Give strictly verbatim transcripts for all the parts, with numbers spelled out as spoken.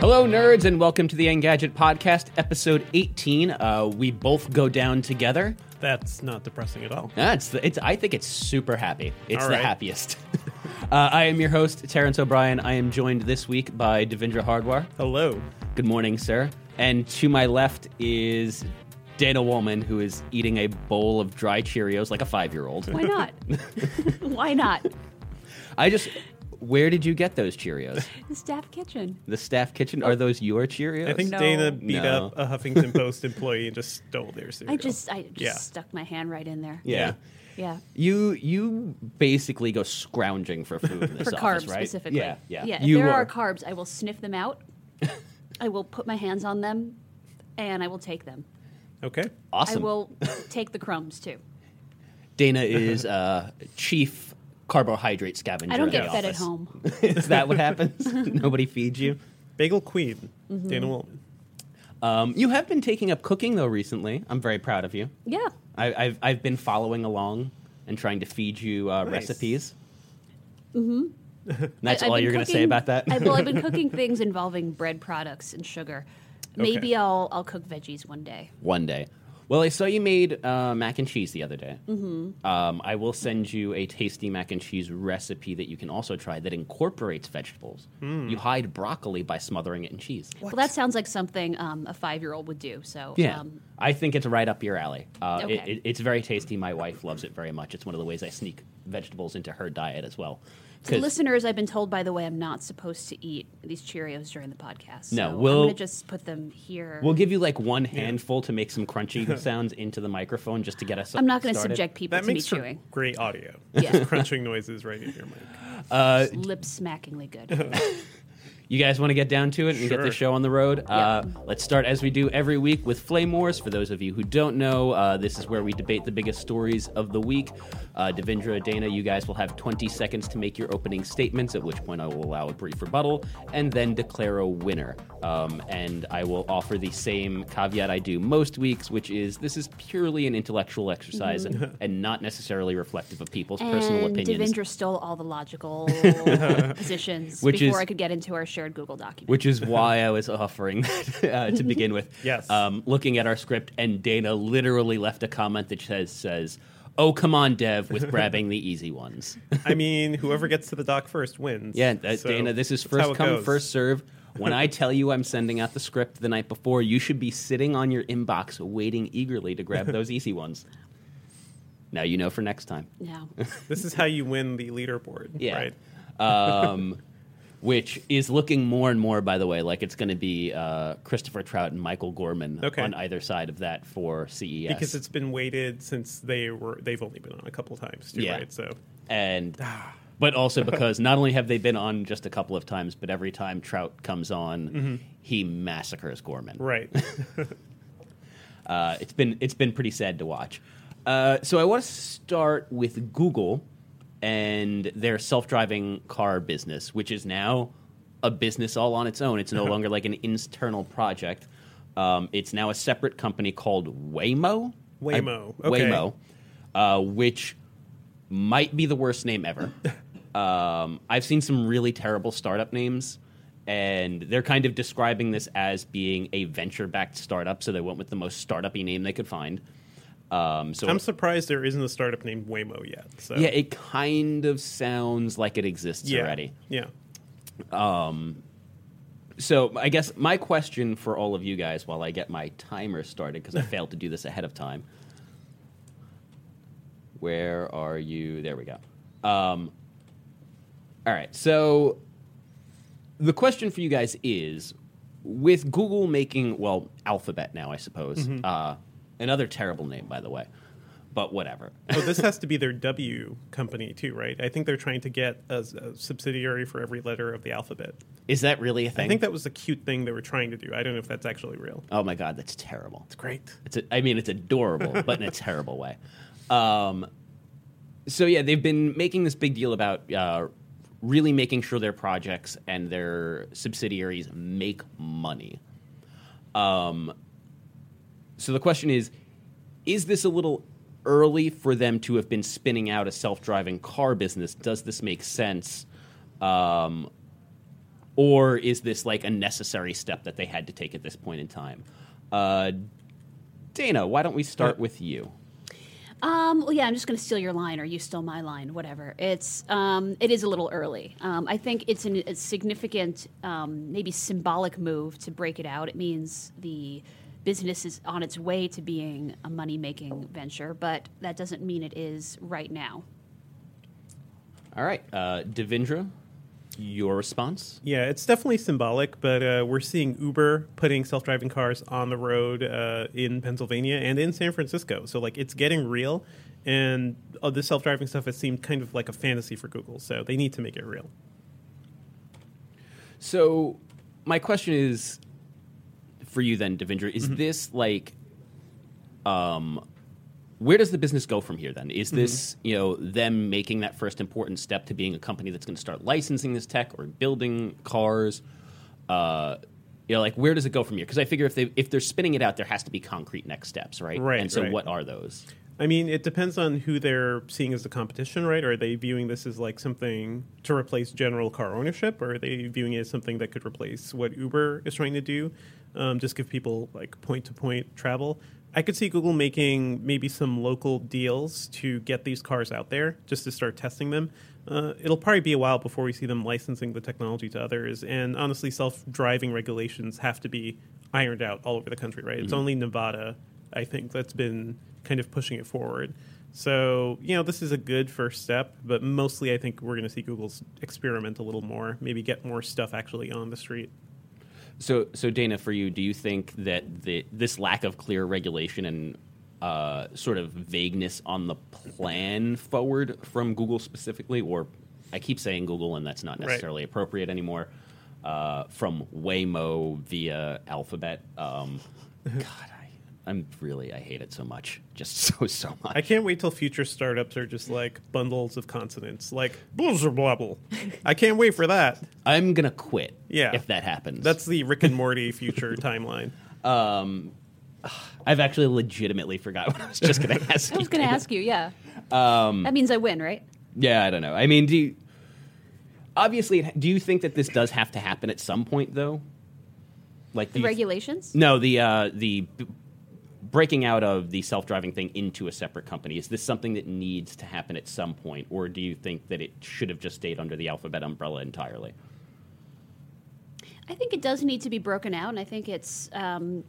Hello, nerds, and welcome to the Engadget Podcast, episode eighteen. Uh, we both go down together. That's not depressing at all. Yeah, it's, the, it's. I think it's super happy. It's all the right. happiest. uh, I am your host, Terrence O'Brien. I am joined this week by Devindra Hardwar. Hello. Good morning, sir. And to my left is Dana Woolman, who is eating a bowl of dry Cheerios like a five-year-old. Why not? Why not? I just... Where did you get those Cheerios? The staff kitchen. The staff kitchen? Are those your Cheerios? I think No. Dana beat No. up a Huffington Post employee and just stole their cereal. I just, I just Yeah. stuck my hand right in there. Yeah. Yeah. You you basically go scrounging for food in this For office, carbs right? specifically. Yeah, yeah. Yeah. If You there are- are carbs, I will sniff them out. I will put my hands on them, and I will take them. Okay. Awesome. I will take the crumbs too. Dana is uh, chief carbohydrate scavenger. I don't in get the fed at office. home. Is that what happens? Nobody feeds you? Bagel Queen, Mm-hmm. Dana Woolman. Um, you have been taking up cooking, though, recently. I'm very proud of you. Yeah. I, I've, I've been following along and trying to feed you uh, Nice. recipes. Mm-hmm. That's I- I've all been you're going to say cooking- about that? I, well, I've been cooking things involving bread products and sugar. Maybe Okay. I'll I'll cook veggies one day. One day. Well, I saw you made uh, mac and cheese the other day. Mm-hmm. Um, I will send you a tasty mac and cheese recipe that you can also try that incorporates vegetables. You hide broccoli by smothering it in cheese. Well, that sounds like something um, a five-year-old would do. So Yeah, um, I think it's right up your alley. Uh, Okay. it, it, it's very tasty. My wife loves it very much. It's one of the ways I sneak vegetables into her diet as well. To 'Cause- listeners, I've been told, by the way, I'm not supposed to eat these Cheerios during the podcast. No, so we'll- I'm going to just put them here. We'll give you like one handful to make some crunchy sounds into the microphone just to get us I'm not going to started. subject people That to me makes for chewing. great audio. Yeah. Just crunching noises right in your mic. Uh, Lip smackingly good. You guys want to get down to it and get the Sure. show on the road? Uh, let's start as we do every week with Flame Wars. For those of you who don't know, uh, this is where we debate the biggest stories of the week. Uh, Devindra, Dana, you guys will have twenty seconds to make your opening statements, at which point I will allow a brief rebuttal and then declare a winner. Um, and I will offer the same caveat I do most weeks, which is this is purely an intellectual exercise and, and not necessarily reflective of people's personal and opinions. Devindra stole all the logical positions Which before is- I could get into our shared Google document. Which is why I was offering uh, to begin with. Yes. Um, looking at our script, and Dana literally left a comment that says, says "Oh, come on, Dev," with grabbing the easy ones. I mean, whoever gets to the dock first wins. Yeah, that, So Dana, this is that's how first it come, goes. first serve. When I tell you I'm sending out the script the night before, you should be sitting on your inbox waiting eagerly to grab those easy ones. Now you know for next time. No. This is how you win the leaderboard, Yeah. right? Um, which is looking more and more, by the way, like it's going to be uh, Christopher Trout and Michael Gorman Okay. on either side of that for C E S. Because it's been weighted since they were, they've only been on a couple times, too, Yeah. right? So and but also because not only have they been on just a couple of times, but every time Trout comes on, he massacres Gorman. Right. Uh, it's been it's been pretty sad to watch. Uh, so I want to start with Google and their self-driving car business, which is now a business all on its own. It's no longer like an internal project. Um, it's now a separate company called Waymo. Waymo, I- okay. Waymo, uh, which might be the worst name ever. um, I've seen some really terrible startup names, and they're kind of describing this as being a venture-backed startup, so they went with the most startup-y name they could find. Um, so I'm surprised there isn't a startup named Waymo yet. So. yeah, it kind of sounds like it exists yeah. already. Yeah. So I guess my question for all of you guys, while I get my timer started, because I failed to do this ahead of time. Where are you? There we go. Um, all right. So the question for you guys is, with Google making, well, Alphabet now, I suppose. Uh, another terrible name, by the way. But whatever. Oh, this has to be their W company too, right? I think they're trying to get a, a subsidiary for every letter of the alphabet. Is that really a thing? I think that was a cute thing they were trying to do. I don't know if that's actually real. Oh my God, that's terrible. It's great. It's a, I mean, it's adorable, but in a terrible way. Um, so yeah, they've been making this big deal about uh, really making sure their projects and their subsidiaries make money. Um, so the question is, is this a little early for them to have been spinning out a self-driving car business? Does this make sense? Um, or is this like a necessary step that they had to take at this point in time? Uh, Dana, why don't we start with you? Um, well, yeah, I'm just going to steal your line, or you stole my line, whatever. It's um, it is a little early. Um, I think it's an, a significant, um, maybe symbolic move to break it out. It means the business is on its way to being a money-making venture, but that doesn't mean it is right now. All right, uh, Devindra, your response? Yeah, it's definitely symbolic, but uh, we're seeing Uber putting self-driving cars on the road uh, in Pennsylvania and in San Francisco. So, like, it's getting real, and uh, the self-driving stuff has seemed kind of like a fantasy for Google, so they need to make it real. So, my question is, for you then, Devindra, is mm-hmm. this like, um, where does the business go from here then? Is this, mm-hmm. you know, them making that first important step to being a company that's going to start licensing this tech or building cars? Uh, you know, like, where does it go from here? Because I figure if they if they're spinning it out, there has to be concrete next steps, right? Right. And so, right. what are those? I mean, it depends on who they're seeing as the competition, right? Are they viewing this as like something to replace general car ownership, or are they viewing it as something that could replace what Uber is trying to do? Um, just give people like point-to-point travel. I could see Google making maybe some local deals to get these cars out there just to start testing them. Uh, it'll probably be a while before we see them licensing the technology to others. And honestly, self-driving regulations have to be ironed out all over the country, right? Mm-hmm. It's only Nevada, I think, that's been kind of pushing it forward. So, you know, this is a good first step, but mostly I think we're going to see Google's experiment a little more, maybe get more stuff actually on the street. So, so Dana, for you, do you think that the, this lack of clear regulation and uh, sort of vagueness on the plan forward from Google specifically, or I keep saying Google and that's not necessarily right. appropriate anymore, uh, from Waymo via Alphabet, um, God, I, I'm really, I hate it so much, just so, so much. I can't wait till future startups are just like bundles of consonants, like blubble blubble. I can't wait for that. I'm going to quit yeah. if that happens. That's the Rick and Morty future timeline. Um, I've actually legitimately forgot what I was just going to ask you. I was going to ask you, yeah. Um, that means I win, right? Yeah, I don't know. I mean, do you, obviously, do you think that this does have to happen at some point, though? Like the regulations? No, the uh, the b- breaking out of the self-driving thing into a separate company. Is this something that needs to happen at some point, or do you think that it should have just stayed under the Alphabet umbrella entirely? I think it does need to be broken out, and I think it's... Um,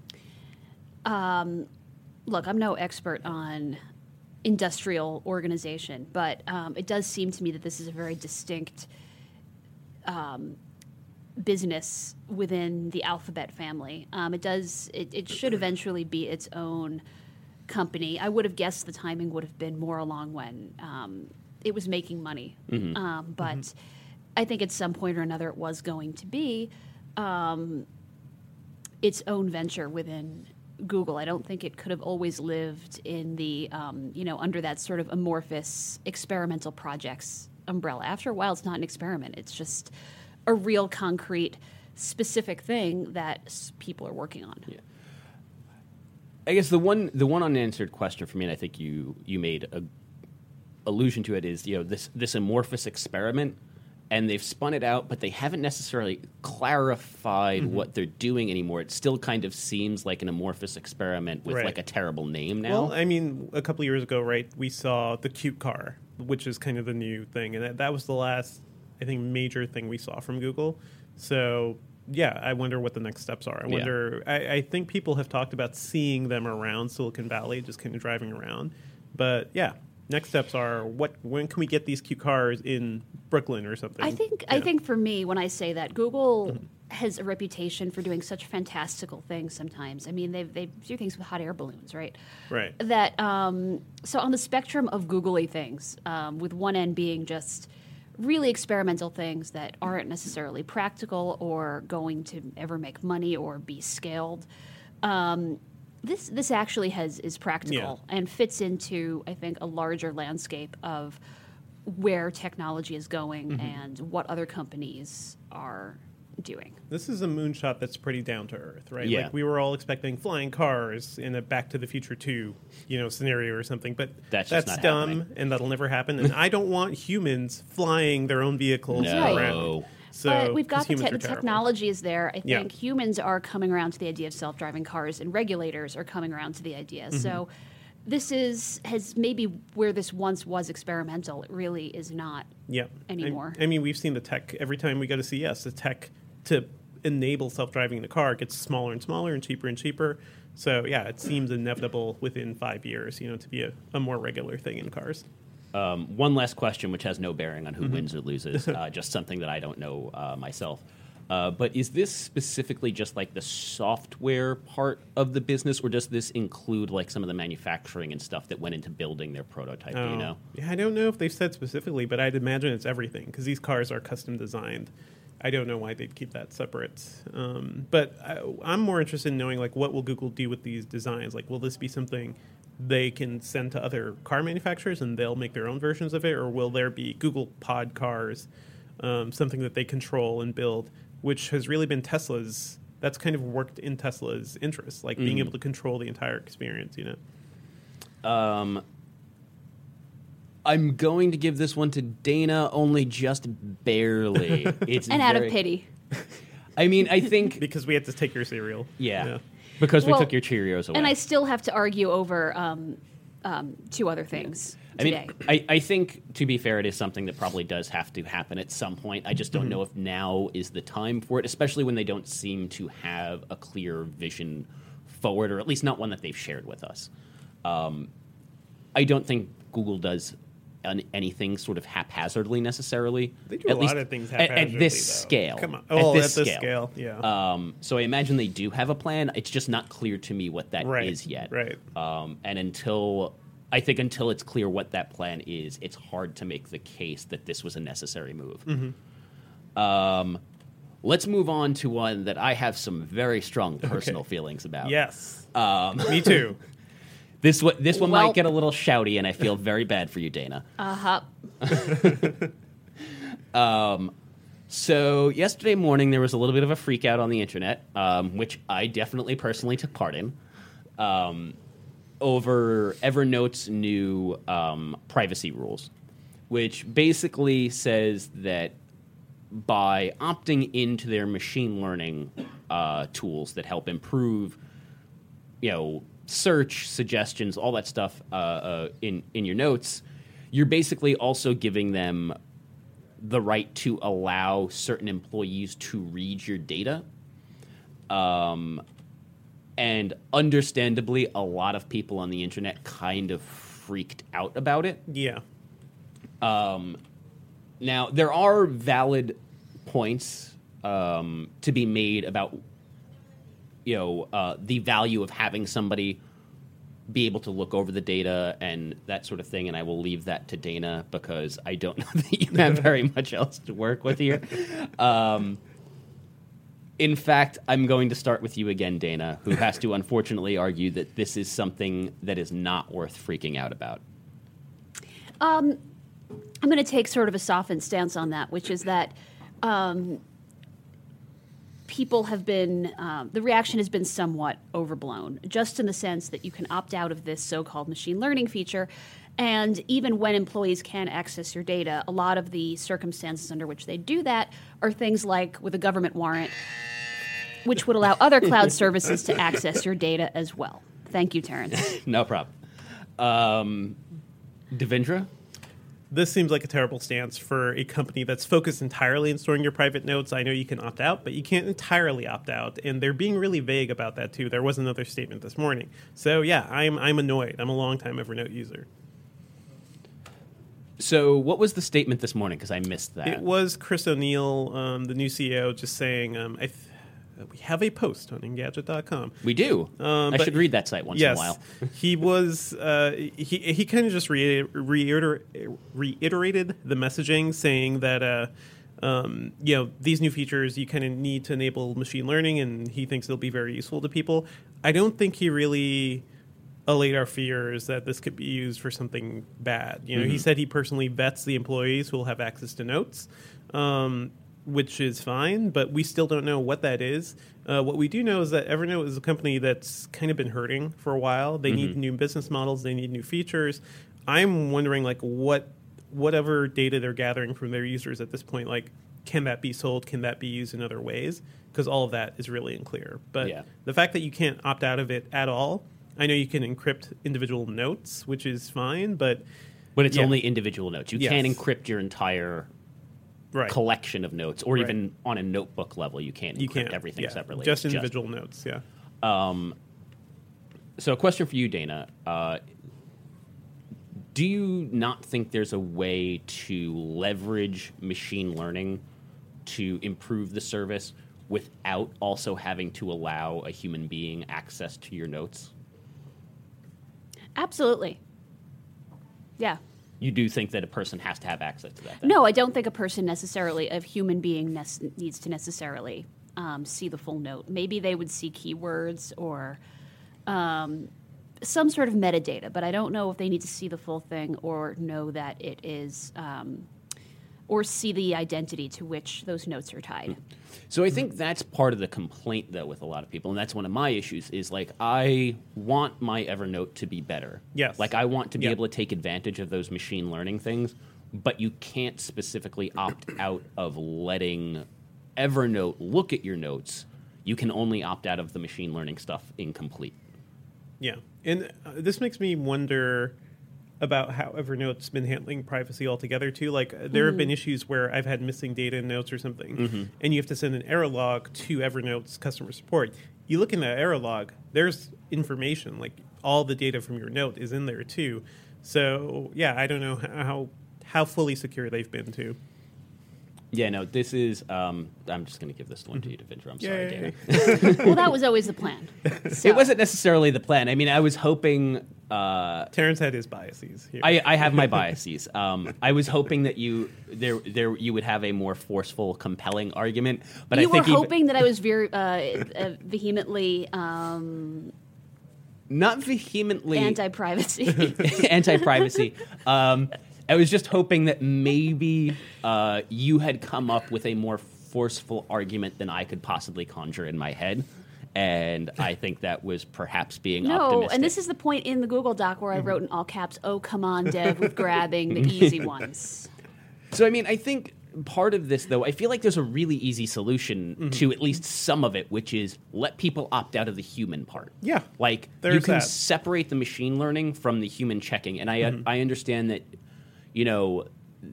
um, look, I'm no expert on industrial organization, but um, it does seem to me that this is a very distinct um, business within the Alphabet family. Um, it does. It, it should eventually be its own company. I would have guessed the timing would have been more along when um, it was making money, mm-hmm. um, but mm-hmm. I think at some point or another it was going to be um, its own venture within Google. I don't think it could have always lived in the, um, you know, under that sort of amorphous experimental projects umbrella. After a while, it's not an experiment. It's just a real concrete, specific thing that s- people are working on. Yeah. I guess the one the one unanswered question for me, and I think you you made a allusion to it, is, you know, this this amorphous experiment. And they've spun it out, but they haven't necessarily clarified mm-hmm. what they're doing anymore. It still kind of seems like an amorphous experiment with right. like a terrible name now. Well, I mean, a couple of years ago, right, we saw the cute car, which is kind of the new thing. And that, that was the last, I think, major thing we saw from Google. So, yeah, I wonder what the next steps are. I yeah. wonder, I, I think people have talked about seeing them around Silicon Valley, just kind of driving around. But, yeah. Next steps are what? When can we get these cute cars in Brooklyn or something? I think. Yeah. I think for me, when I say that, Google mm-hmm. has a reputation for doing such fantastical things. Sometimes, I mean, they they do things with hot air balloons, right? Right. That. Um, so on the spectrum of googly things, um, with one end being just really experimental things that aren't necessarily practical or going to ever make money or be scaled. Um, This this actually has is practical yeah. and fits into, I think, a larger landscape of where technology is going mm-hmm. and what other companies are doing. This is a moonshot that's pretty down to earth, right? Yeah. Like we were all expecting flying cars in a Back to the Future two, you know, scenario or something, but that's, that's dumb happening. And that'll never happen. And I don't want humans flying their own vehicles no. around. So, but we've got 'cause the, humans te- are the terrible. technology is there. I Yeah. think humans are coming around to the idea of self-driving cars, and regulators are coming around to the idea. Mm-hmm. So this is has maybe where this once was experimental. It really is not Yeah. anymore. I, I mean, we've seen the tech every time we go to C E S. The tech to enable self-driving in the car gets smaller and smaller and cheaper and cheaper. So yeah, it seems inevitable within five years, you know, to be a, a more regular thing in cars. Um, one last question, which has no bearing on who Mm-hmm. wins or loses, uh, just something that I don't know uh, myself. Uh, but is this specifically just like the software part of the business, or does this include like some of the manufacturing and stuff that went into building their prototype? Do you Oh, know? Yeah, I don't know if they've said specifically, but I'd imagine it's everything because these cars are custom designed. I don't know why they'd keep that separate. Um, but I, I'm more interested in knowing like what will Google do with these designs? Like, will this be something they can send to other car manufacturers and they'll make their own versions of it, or will there be Google Pod cars, um, something that they control and build, which has really been Tesla's. That's kind of worked in Tesla's interest, like being Mhm. able to control the entire experience. You know. Um, I'm going to give this one to Dana, only just barely. It's and out very- of pity. I mean, I think Because we had to take your cereal. yeah, because we Well, took your Cheerios away. And I still have to argue over um, um, two other things I today. mean, I, I think, to be fair, it is something that probably does have to happen at some point. I just don't Mm-hmm. know if now is the time for it, especially when they don't seem to have a clear vision forward, or at least not one that they've shared with us. Um, I don't think Google does an, anything sort of haphazardly necessarily. They do at a least lot of things at, at haphazardly, this though. scale. Come on. At Oh, this at this scale. scale, yeah. Um, so I imagine they do have a plan. It's just not clear to me what that is Right, yet. right. Um, and until I think until it's clear what that plan is, it's hard to make the case that this was a necessary move. Mm-hmm. Um, let's move on to one that I have some very strong personal Okay. feelings feelings about. Yes. Um, Me too. this one, this one Well- might get a little shouty, and I feel very bad for you, Dana. Uh-huh. So yesterday morning, there was a little bit of a freak out on the internet, um, which I definitely personally took part in, um, over Evernote's new um, privacy rules, which basically says that by opting into their machine learning uh, tools that help improve, you know, search, suggestions, all that stuff uh, uh, in in your notes, you're basically also giving them the right to allow certain employees to read your data. Um, and understandably, a lot of people on the internet kind of freaked out about it. Yeah. Now, there are valid points um, to be made about, you know, uh, the value of having somebody be able to look over the data and that sort of thing, and I will leave that to Dana because I don't know that you have very much else to work with here. Um, in fact, I'm going to start with you again, Dana, who has to unfortunately argue that this is something that is not worth freaking out about. I'm going to take sort of a softened stance on that, which is that um, people have been, um, the reaction has been somewhat overblown, just in the sense that you can opt out of this so-called machine learning feature. And even when employees can access your data, a lot of the circumstances under which they do that are things like with a government warrant, which would allow other cloud services to access your data as well. Thank you, Terrence. No problem. Um, Devendra? This seems like a terrible stance for a company that's focused entirely on storing your private notes. I know you can opt out, but you can't entirely opt out, and they're being really vague about that too. There was another statement this morning. So yeah, I'm I'm annoyed. I'm a longtime Evernote user. So what was the statement this morning? Because I missed that. It was Chris O'Neill, um, the new C E O, just saying, um, I th- we have a post on Engadget dot com. We do. Um, I but- should read that site once yes, in a while. he was. Uh, he he kind of just re- reiter- reiterated the messaging, saying that uh, um, you know these new features you kind of need to enable machine learning, and he thinks they'll be very useful to people. I don't think he really allayed our fears that this could be used for something bad. You know, he said he personally vets the employees who will have access to notes. Um, which is fine, but we still don't know what that is. Uh, what we do know is that Evernote is a company that's kind of been hurting for a while. They need new business models. They need new features. I'm wondering, like, what whatever data they're gathering from their users at this point, like, can that be sold? Can that be used in other ways? Because all of that is really unclear. But Yeah. the fact that you can't opt out of it at all, I know you can encrypt individual notes, which is fine, but But it's yeah. only individual notes. You Yes. can't encrypt your entire right. collection of notes, or Right. even on a notebook level, you can't you encrypt can't everything yeah, separately. Just It's individual notes, yeah. So a question for you, Dana. Uh, do you not think there's a way to leverage machine learning to improve the service without also having to allow a human being access to your notes? Absolutely. Yeah. You do think that a person has to have access to that? Then? No, I don't think a person necessarily, a human being nec- needs to necessarily um, see the full note. Maybe they would see keywords or um, some sort of metadata, but I don't know if they need to see the full thing or know that it is, um, or see the identity to which those notes are tied. So I think that's part of the complaint, though, with a lot of people, and that's one of my issues, is like, I want my Evernote to be better. Yes. Like, I want to be Yep. able to take advantage of those machine learning things, but you can't specifically opt out of letting Evernote look at your notes. You can only opt out of the machine learning stuff incomplete. Yeah, and uh, this makes me wonder about how Evernote's been handling privacy altogether, too. Like, uh, there have been issues where I've had missing data in notes or something, Mm-hmm. and you have to send an error log to Evernote's customer support. You look in that error log, there's information, like all the data from your note is in there, too. So, yeah, I don't know how how fully secure they've been, too. Yeah, no, this is, um, I'm just going to give this one to you, Devindra. I'm sorry, Yay. Dana. Well, that was always the plan. So- It wasn't necessarily the plan. I mean, I was hoping... Uh, Terrence had his biases here. I, I have my biases. Um, I was hoping that you there there you would have a more forceful, compelling argument, but you I think were even- hoping that I was very uh, uh, vehemently um, not vehemently anti-privacy. anti-privacy. Um, I was just hoping that maybe uh, you had come up with a more forceful argument than I could possibly conjure in my head. And I think that was perhaps being No, optimistic. and this is the point in the Google Doc where I wrote in all caps, "Oh, come on, Dev, with grabbing the easy ones." So, I mean, I think part of this, though, I feel like there's a really easy solution Mm-hmm. to at least some of it, which is let people opt out of the human part. Yeah, Like, you there's can that. separate the machine learning from the human checking. And I, Mm-hmm. I understand that, you know,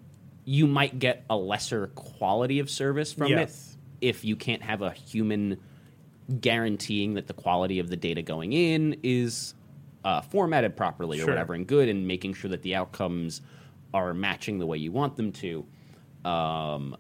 you might get a lesser quality of service from Yes. it if you can't have a human guaranteeing that the quality of the data going in is uh, formatted properly or Sure. whatever and good, and making sure that the outcomes are matching the way you want them to. Um,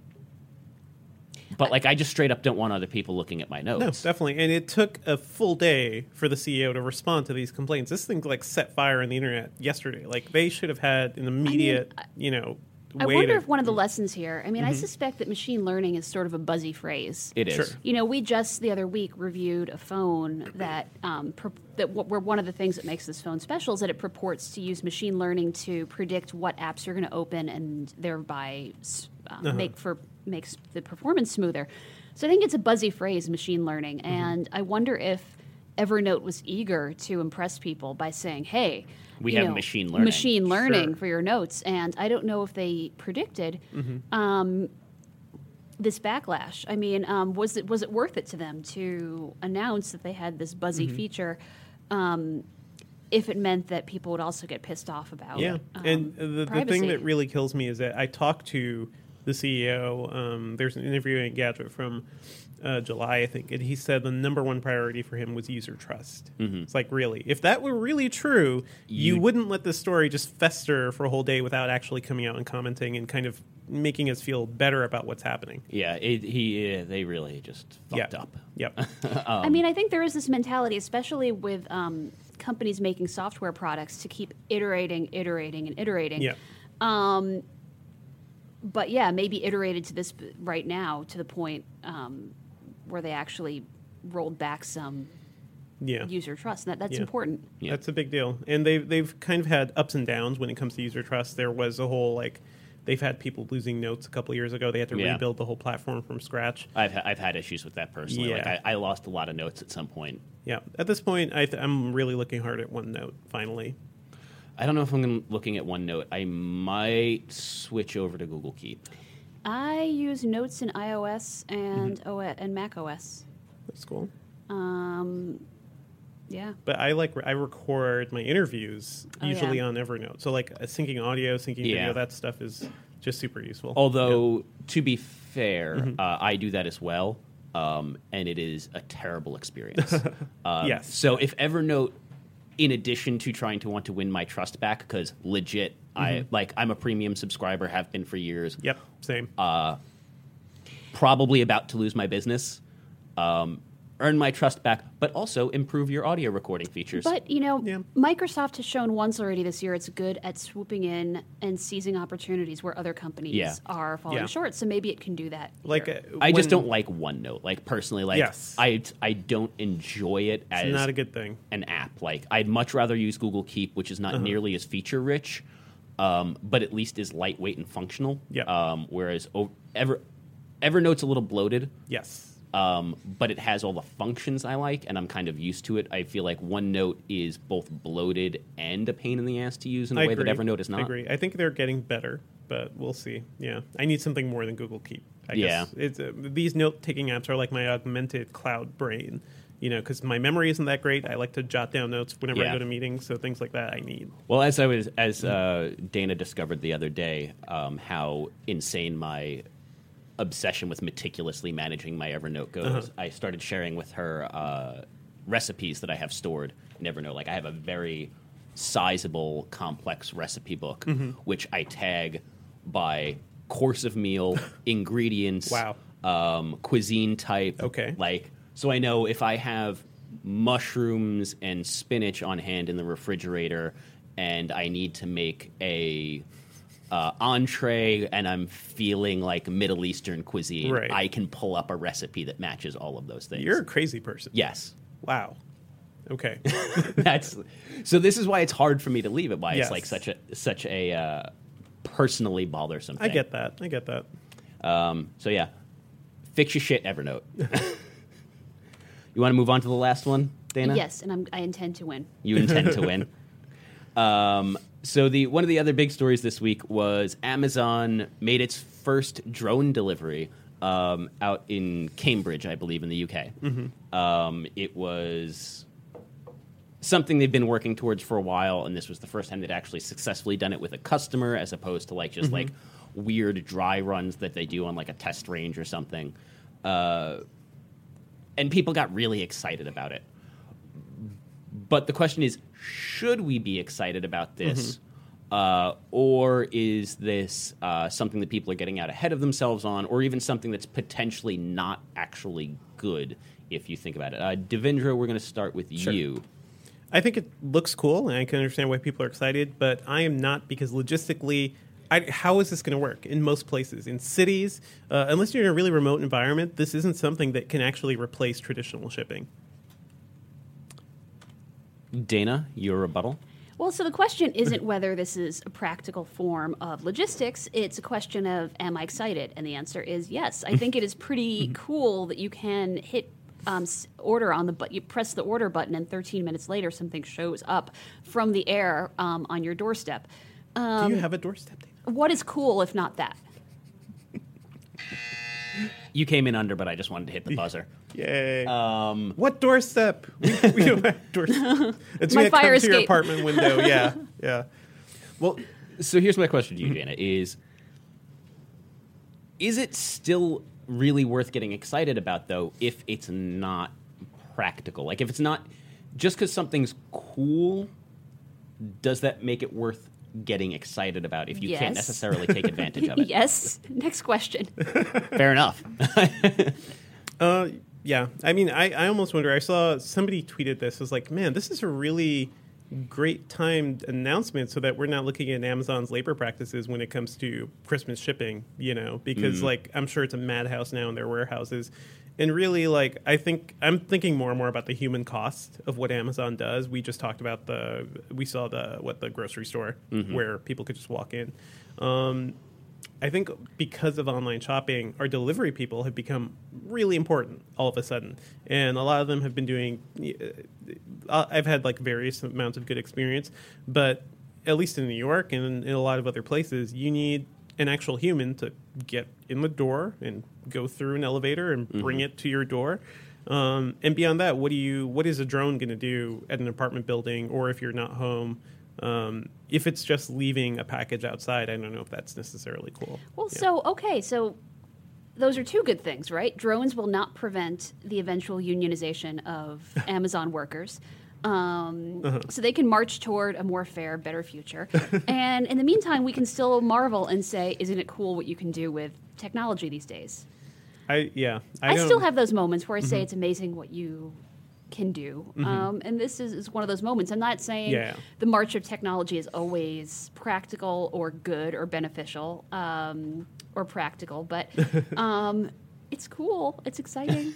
but like, I just straight up don't want other people looking at my No, notes. definitely. And it took a full day for the C E O to respond to these complaints. This thing like set fire on the internet yesterday. Like they should have had an immediate, I- you know, I way wonder to. if one of the lessons here, I mean, I suspect that machine learning is sort of a buzzy phrase. It is. Sure. You know, we just the other week reviewed a phone that um, pur- that w- where one of the things that makes this phone special is that it purports to use machine learning to predict what apps are going to open and thereby s- uh, make for makes the performance smoother. So I think it's a buzzy phrase, machine learning, and I wonder if Evernote was eager to impress people by saying, "Hey, We you have know, machine learning." machine learning Sure. for your notes." And I don't know if they predicted Mm-hmm. um, this backlash. I mean, um, was it was it worth it to them to announce that they had this buzzy Mm-hmm. feature? Um, if it meant that people would also get pissed off about Yeah, um, and the, the privacy. thing that really kills me is that I talked to the C E O. Um, there's an interview in Gadget from uh, July, I think, and he said the number one priority for him was user trust. It's like, really, if that were really true, you You- wouldn't let this story just fester for a whole day without actually coming out and commenting and kind of making us feel better about what's happening. Yeah, it, he. Uh, they really just fucked yeah. up. Yep. I mean, I think there is this mentality, especially with um, companies making software products, to keep iterating, iterating, and iterating. yeah. But yeah, maybe iterated to this p- right now to the point um, where they actually rolled back some Yeah. user trust. That that's Yeah. important. Yeah. That's a big deal. And they've they've kind of had ups and downs when it comes to user trust. There was a whole like they've had people losing notes a couple years ago. They had to Yeah. rebuild the whole platform from scratch. I've ha- I've had issues with that personally. Like, Yeah. I, I lost a lot of notes at some point. Yeah. At this point, I th- I'm really looking hard at OneNote finally. I don't know if I'm gonna, looking at OneNote. I might switch over to Google Keep. I use Notes in iOS and Mm-hmm. O S and Mac O S. That's cool. Um, yeah. But I like I record my interviews Oh, usually yeah. on Evernote. So like uh, syncing audio, syncing Yeah. video, that stuff is just super useful. Although, to be fair, Mm-hmm. uh, I do that as well, um, and it is a terrible experience. um, Yes. So if Evernote, in addition to trying to want to win my trust back, because legit, I Mm-hmm. like I'm a premium subscriber, have been for years. Yep, same. Uh, Probably about to lose my business. Um, earn my trust back, but also improve your audio recording features. But, you know, Yeah. Microsoft has shown once already this year it's good at swooping in and seizing opportunities where other companies Yeah. are falling Yeah. short. So maybe it can do that. like here. uh, I just when- don't like OneNote. Like personally, like Yes. I I don't enjoy it as It's not a good thing. an app. Like I'd much rather use Google Keep, which is not Uh-huh. nearly as feature rich, um, but at least is lightweight and functional. Yeah. Um, whereas o- Ever Evernote's a little bloated, Yes. um, but it has all the functions I like, and I'm kind of used to it. I feel like OneNote is both bloated and a pain in the ass to use in a I way agree. that Evernote is I not. agree. I think they're getting better, but we'll see. Yeah, I need something more than Google Keep. I Yeah. guess it's, uh, these note-taking apps are like my augmented cloud brain. You know, because my memory isn't that great. I like to jot down notes whenever Yeah. I go to meetings, so things like that I need. Well, as I was, as uh, Dana discovered the other day, um, how insane my obsession with meticulously managing my Evernote goes. Uh-huh. I started sharing with her uh, recipes that I have stored in Evernote. Like I have a very sizable, complex recipe book, Mm-hmm. which I tag by course of meal, ingredients, Wow. um, cuisine type. Okay. Like, so I know if I have mushrooms and spinach on hand in the refrigerator and I need to make a uh, entree and I'm feeling like Middle Eastern cuisine, Right. I can pull up a recipe that matches all of those things. You're a crazy person. Yes. Wow. Okay. That's so this is why it's hard for me to leave it, why Yes. it's like such a such a uh, personally bothersome I thing. get that. I get that. Um, so yeah. Fix your shit, Evernote. You want to move on to the last one, Dana? Yes, and I'm, I intend to win. You intend to win. Um, so the one of the other big stories this week was Amazon made its first drone delivery um, out in Cambridge, I believe, in the U K. Mm-hmm. Um, it was something they've been working towards for a while, and this was the first time they'd actually successfully done it with a customer, as opposed to like just Mm-hmm. like weird dry runs that they do on like a test range or something. Uh, and people got really excited about it. But the question is, should we be excited about this? Mm-hmm. Uh, or is this uh, something that people are getting out ahead of themselves on, or even something that's potentially not actually good, if you think about it? Uh, Devendra, we're going to start with Sure. you. I think it looks cool, and I can understand why people are excited, but I am not, because logistically, I, how is this going to work in most places? In cities, uh, unless you're in a really remote environment, this isn't something that can actually replace traditional shipping. Dana, your rebuttal? Well, so the question isn't whether this is a practical form of logistics. It's a question of, am I excited? And the answer is yes. I think it is pretty cool that you can hit um, s- order on the but you press the order button, and thirteen minutes later, something shows up from the air um, on your doorstep. Um, Do you have a doorstep? Dana? what is cool if not that? You came in under, but I just wanted to hit the buzzer. Yay. Um, What doorstep? We, we don't have doorstep. It's My going to come fire to your escape. apartment window. Yeah, yeah. Well, so here's my question to you, Dana, is is it still really worth getting excited about, though, if it's not practical? Like, if it's not, just because something's cool, does that make it worth getting excited about if you can't Yes. necessarily take advantage of it? Yes. Next question. Fair enough. Uh, yeah. I mean, I, I almost wonder. I saw somebody tweeted this. I was like, man, this is a really great timed announcement, so that we're not looking at Amazon's labor practices when it comes to Christmas shipping, you know, because like I'm sure it's a madhouse now in their warehouses. And really, like, I think I'm thinking more and more about the human cost of what Amazon does. We just talked about the, we saw the, what, the grocery store where people could just walk in. Um, I think because of online shopping, our delivery people have become really important all of a sudden. And a lot of them have been doing, uh, I've had like various amounts of good experience, but at least in New York and in a lot of other places, you need an actual human to get in the door and go through an elevator and bring Mm-hmm. it to your door. Um, and beyond that, what do you? What is a drone going to do at an apartment building, or if you're not home? Um, if it's just leaving a package outside, I don't know if that's necessarily cool. Well, Yeah. so okay, so those are two good things, right? Drones will not prevent the eventual unionization of Amazon workers. Um, Uh-huh. So they can march toward a more fair, better future. And in the meantime, we can still marvel and say, isn't it cool what you can do with technology these days? I yeah, I, don't- still have those moments where I say Mhm. it's amazing what you can do. Mhm. Um, and this is, is one of those moments. I'm not saying Yeah. the march of technology is always practical or good or beneficial um, or practical, but um, it's cool. It's exciting.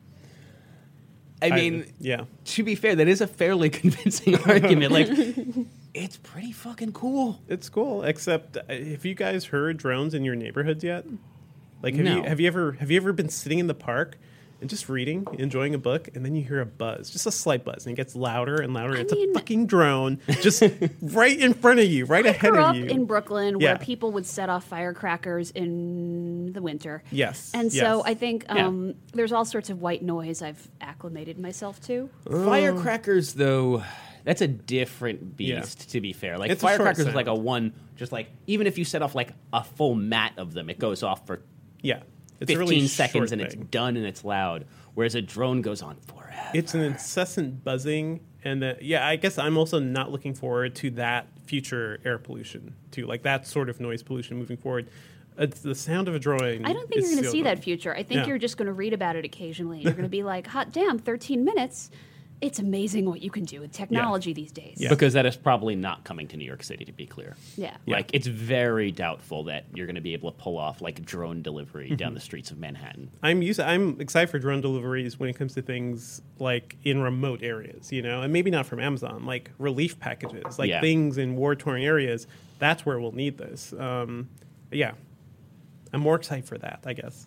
I mean, yeah. to be fair, that is a fairly convincing argument. Like, it's pretty fucking cool. It's cool, except uh, have you guys heard drones in your neighborhoods yet? Like, have No. you have you ever have you ever been sitting in the park and just reading, enjoying a book, and then you hear a buzz, just a slight buzz, and it gets louder and louder. I it's mean- a fucking drone just right in front of you, right I ahead grew of up you. in Brooklyn Yeah. where people would set off firecrackers in the winter. Yes, And so yes. I think Yeah. um, there's all sorts of white noise I've acclimated myself to. Firecrackers, though, that's a different Yeah. beast, to be fair. Like, It's a short firecrackers is like a sound. one, just like, even if you set off like a full mat of them, it goes off for yeah, it's fifteen a really seconds short and it's thing. done and it's loud. Whereas a drone goes on forever. It's an incessant buzzing, and the, yeah, I guess I'm also not looking forward to that future air pollution, to like that sort of noise pollution moving forward. It's the sound of a drone. I don't think is you're going to so see that good. future. I think Yeah. you're just going to read about it occasionally. You're going to be like, hot damn, thirteen minutes. It's amazing what you can do with technology these days. Yeah. Because that is probably not coming to New York City, to be clear. Yeah. Like, it's very doubtful that you're going to be able to pull off like drone delivery down the streets of Manhattan. I'm used. I'm excited for drone deliveries when it comes to things like in remote areas, you know, and maybe not from Amazon, like relief packages, like Yeah. things in war-torn areas. That's where we'll need this. Um, yeah, I'm more excited for that, I guess.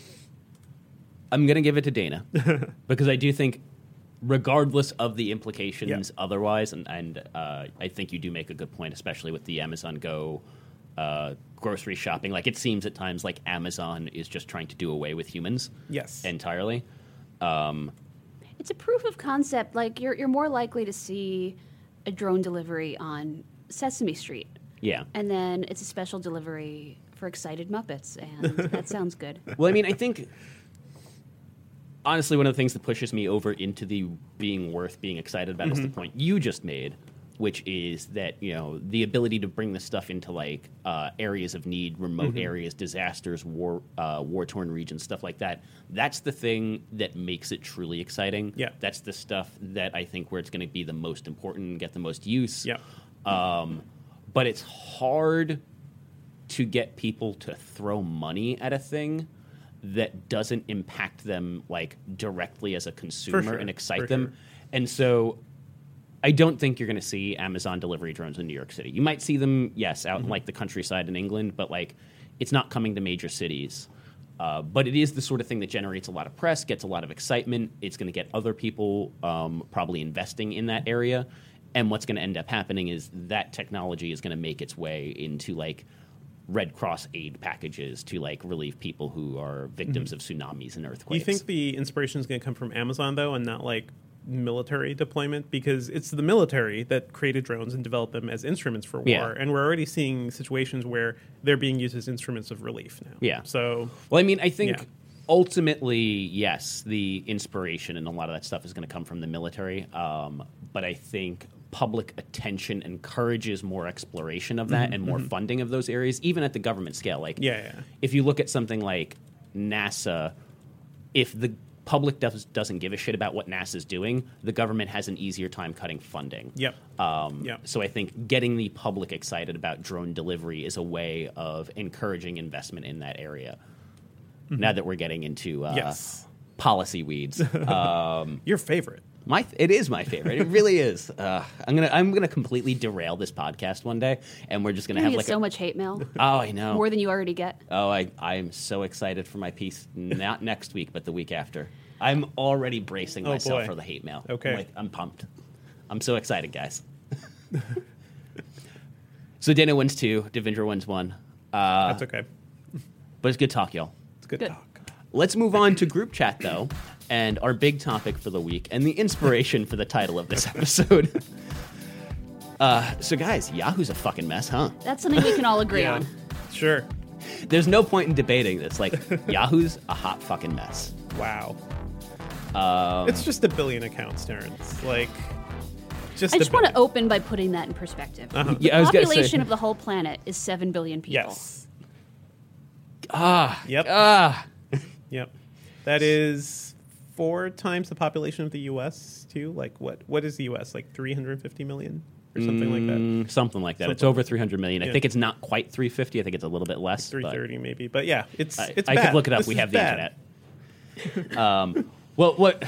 I'm going to give it to Dana because I do think, regardless of the implications Yeah. otherwise, and, and uh, I think you do make a good point, especially with the Amazon Go uh, grocery shopping. Like, it seems at times like Amazon is just trying to do away with humans Yes. entirely. Um, It's a proof of concept. Like, you're, you're more likely to see a drone delivery on Sesame Street. yeah. And then it's a special delivery for excited Muppets. And that sounds good. Well, I mean, I think honestly, one of the things that pushes me over into the being worth being excited about is the point you just made, which is that, you know, the ability to bring this stuff into like uh, areas of need, remote areas, disasters, war, uh, war-torn regions, stuff like that. That's the thing that makes it truly exciting. Yeah. That's the stuff that I think where it's going to be the most important and get the most use. Yeah. Um, but it's hard to get people to throw money at a thing that doesn't impact them like directly as a consumer sure, and excite for them. sure. And so I don't think you're going to see Amazon delivery drones in New York City. You might see them, yes, out in like the countryside in England, but like it's not coming to major cities. Uh, but it is the sort of thing that generates a lot of press, gets a lot of excitement. It's going to get other people um, probably investing in that area. And what's going to end up happening is that technology is going to make its way into like Red Cross aid packages to like relieve people who are victims of tsunamis and Do you earthquakes. think the inspiration is going to come from Amazon, though, and not like military deployment? Because it's the military that created drones and developed them as instruments for war. Yeah. And we're already seeing situations where they're being used as instruments of relief now. Yeah. So, Well, I mean, I think Yeah. ultimately, yes, the inspiration and a lot of that stuff is going to come from the military. Um, but I think public attention encourages more exploration of that and more funding of those areas, even at the government scale. Like, Yeah, yeah. if you look at something like NASA, if the public does, doesn't give a shit about what NASA's doing, the government has an easier time cutting funding. Yep. Um, Yep. So I think getting the public excited about drone delivery is a way of encouraging investment in that area. Now that we're getting into uh, Yes. policy weeds, um, Your favorite. my it is my favorite. It really is. Uh, I'm gonna I'm gonna completely derail this podcast one day, and we're just gonna You're have gonna like get so a, much hate mail, oh I know more than you already get. oh I I'm so excited for my piece, not next week but the week after. I'm already bracing Oh, myself boy. for the hate mail. Okay. I'm, like, I'm pumped. I'm so excited, guys. So Dana wins two. Devindra wins one. Uh, That's okay. But it's good talk, y'all. It's good, Good. talk. Let's move on to group chat, though, and our big topic for the week and the inspiration for the title of this episode. Uh, so, guys, Yahoo's a fucking mess, huh? That's something we can all agree Yeah. on. Sure. There's no point in debating this. Like, Yahoo's a hot fucking mess. Wow. Um, It's just a billion accounts, Terrence. Like, just I a just want to billion. open by putting that in perspective. Uh-huh. Yeah, I the was gonna population say- of the whole planet is seven billion people. Yes. ah, Yep. ah. Yep. That is four times the population of the U S too. Like what? What is the U S? Like three hundred fifty million or something like that. Mm, something like that. It's Something. over three hundred million. I Yeah. think it's not quite three hundred fifty. I think it's a little bit less. three but thirty maybe. But yeah, it's I, it's. I bad. could look it up. This we is have the bad. internet. um, well, what?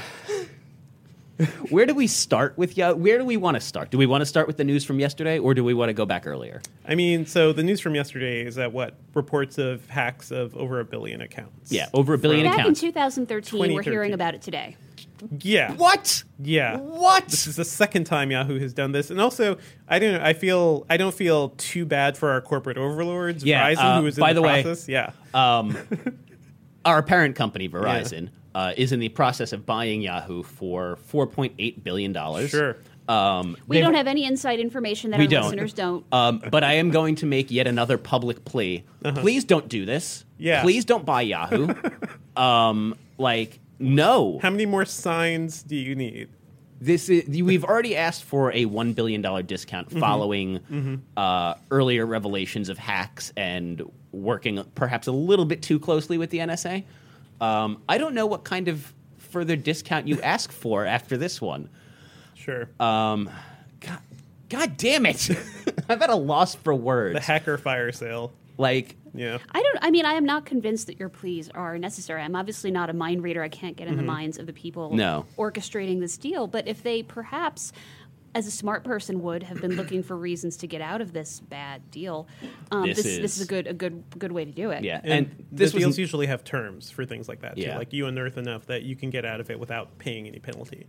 Where do we start with Yahoo? Where do we want to start? Do we want to start with the news from yesterday, or do we want to go back earlier? I mean, so the news from yesterday is that what reports of hacks of over a billion accounts. Yeah, over a billion Back accounts. in two thousand thirteen, we're hearing twenty thirteen. about it today. Yeah. What? Yeah. What? This is the second time Yahoo has done this, and also I don't. I feel I don't feel too bad for our corporate overlords. Yeah, Verizon, uh, who is in by the, the way, process. Yeah. Um, our parent company, Verizon, uh, is in the process of buying Yahoo for four point eight billion dollars. Sure. Um, We they've- don't have any inside information that We our don't. listeners don't. Um, but I am going to make yet another public plea. Please don't do this. Yeah. Please don't buy Yahoo. um, like, no. How many more signs do you need? This is we've already asked for a one billion dollar discount Mm-hmm. following Uh, earlier revelations of hacks and working perhaps a little bit too closely with the N S A. Um, I don't know what kind of further discount you ask for after this one. Sure. Um, God, God damn it! I'm at a loss for words. the hacker fire sale. Like, Yeah. I don't. I mean, I am not convinced that your pleas are necessary. I'm obviously not a mind reader. I can't get in Mm-hmm. the minds of the people No. orchestrating this deal. But if they perhaps, as a smart person would, have been looking for reasons to get out of this bad deal, um, This this, is- this is a good a good good way to do it. yeah, And, and, the this was deals usually have terms for things like that. Too. Yeah. Like you unearth enough that you can get out of it without paying any penalty.